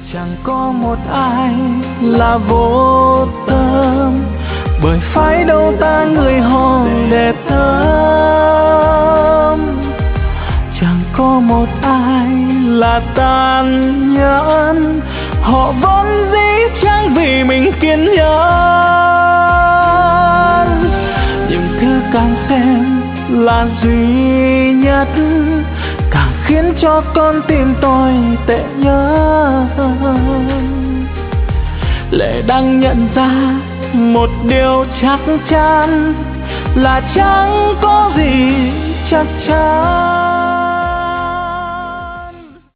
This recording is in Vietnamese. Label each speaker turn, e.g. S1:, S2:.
S1: Chẳng có một ai là vô tâm, bởi phái đâu ta người họ đẹp thơm. Chẳng có một ai là tàn nhẫn, họ vốn dĩ chẳng vì mình kiên nhẫn. Những thứ càng xem là duy nhất, càng khiến cho con tim tôi tệ nhất. Lệ đang nhận ra một điều chắc chắn là chẳng có gì chắc chắn.